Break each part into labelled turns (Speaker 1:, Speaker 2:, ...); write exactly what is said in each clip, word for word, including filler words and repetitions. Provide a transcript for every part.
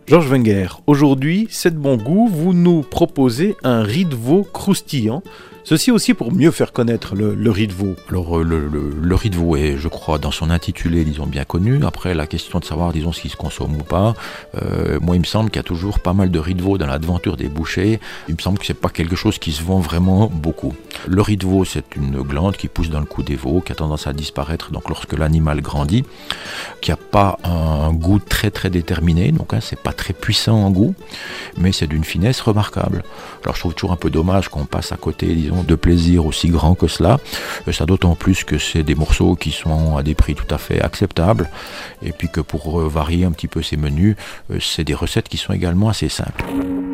Speaker 1: Georges Wenger, aujourd'hui, c'est de bon goût, vous nous proposez un riz de veau croustillant. Ceci aussi pour mieux faire connaître le, le riz de veau.
Speaker 2: Alors le, le, le riz de veau est, je crois, dans son intitulé, disons, bien connu. Après, la question de savoir, disons, s'il se consomme ou pas, euh, moi, il me semble qu'il y a toujours pas mal de riz de veau dans l'aventure des bouchers. Il me semble que c'est pas quelque chose qui se vend vraiment beaucoup. Le riz de veau, c'est une glande qui pousse dans le cou des veaux, qui a tendance à disparaître donc lorsque l'animal grandit, qui n'a pas un goût très très déterminé, donc hein, c'est pas très puissant en goût, mais c'est d'une finesse remarquable. Alors je trouve toujours un peu dommage qu'on passe à côté, disons, de plaisir aussi grand que cela. Ça d'autant plus que c'est des morceaux qui sont à des prix tout à fait acceptables, et puis que pour varier un petit peu ces menus, c'est des recettes qui sont également assez simples.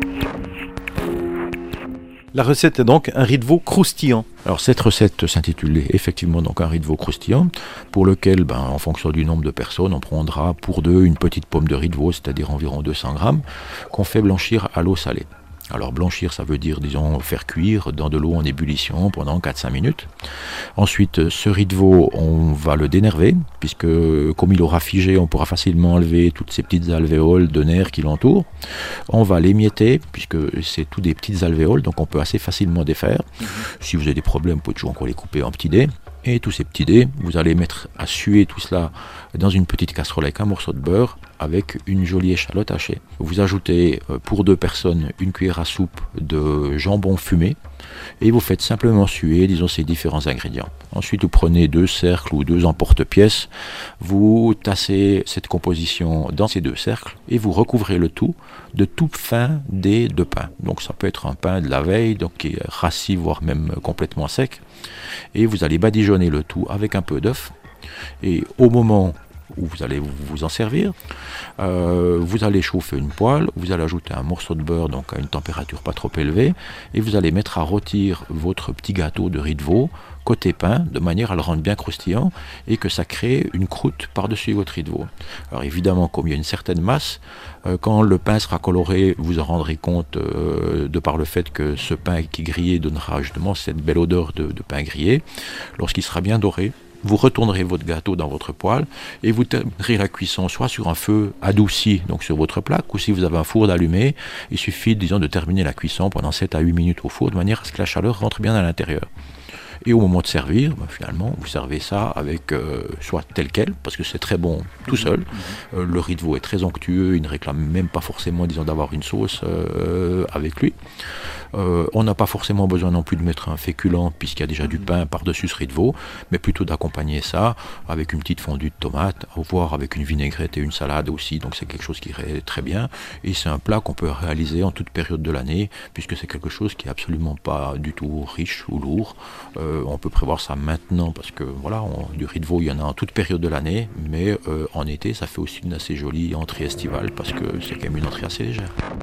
Speaker 1: La recette est donc un riz de veau croustillant.
Speaker 2: Alors cette recette s'intitule effectivement donc un riz de veau croustillant, pour lequel, ben, en fonction du nombre de personnes, on prendra pour deux une petite pomme de riz de veau, c'est-à-dire environ deux cents grammes, qu'on fait blanchir à l'eau salée. Alors blanchir, ça veut dire, disons, faire cuire dans de l'eau en ébullition pendant quatre à cinq minutes. Ensuite, ce riz de veau, on va le dénerver, puisque comme il aura figé, on pourra facilement enlever toutes ces petites alvéoles de nerfs qui l'entourent. On va l'émietter, puisque c'est tout des petites alvéoles, donc on peut assez facilement défaire. Mmh. Si vous avez des problèmes, vous pouvez toujours encore les couper en petits dés. Et tous ces petits dés, vous allez mettre à suer tout cela dans une petite casserole avec un morceau de beurre, avec une jolie échalote hachée. Vous ajoutez pour deux personnes une cuillère à soupe de jambon fumé et vous faites simplement suer, disons, ces différents ingrédients. Ensuite, vous prenez deux cercles ou deux emporte-pièces, vous tassez cette composition dans ces deux cercles et vous recouvrez le tout de tout fin dés de pain. Donc ça peut être un pain de la veille, donc qui est rassis, voire même complètement sec. Et vous allez badigeonner le tout avec un peu d'œuf. Et au moment où vous allez vous en servir, euh, vous allez chauffer une poêle, vous allez ajouter un morceau de beurre, donc à une température pas trop élevée, et vous allez mettre à rôtir votre petit gâteau de riz de veau côté pain, de manière à le rendre bien croustillant et que ça crée une croûte par-dessus votre riz de veau. Alors évidemment, comme il y a une certaine masse, euh, quand le pain sera coloré, vous en rendrez compte euh, de par le fait que ce pain qui est grillé donnera justement cette belle odeur de, de pain grillé. Lorsqu'il sera bien doré, vous retournerez votre gâteau dans votre poêle et vous terminerez la cuisson soit sur un feu adouci, donc sur votre plaque, ou si vous avez un four d'allumé, il suffit, disons, de terminer la cuisson pendant sept à huit minutes au four, de manière à ce que la chaleur rentre bien à l'intérieur. Et au moment de servir, ben finalement, vous servez ça avec euh, soit tel quel, parce que c'est très bon tout seul. Euh, le riz de veau est très onctueux, il ne réclame même pas forcément, disons, d'avoir une sauce euh, avec lui. Euh, on n'a pas forcément besoin non plus de mettre un féculent, puisqu'il y a déjà du pain par-dessus ce riz de veau, mais plutôt d'accompagner ça avec une petite fondue de tomate, voire avec une vinaigrette et une salade aussi, donc c'est quelque chose qui irait très bien. Et c'est un plat qu'on peut réaliser en toute période de l'année, puisque c'est quelque chose qui est absolument pas du tout riche ou lourd. Euh, on peut prévoir ça maintenant, parce que voilà, on, du riz de veau, il y en a en toute période de l'année, mais euh, en été, ça fait aussi une assez jolie entrée estivale, parce que c'est quand même une entrée assez légère.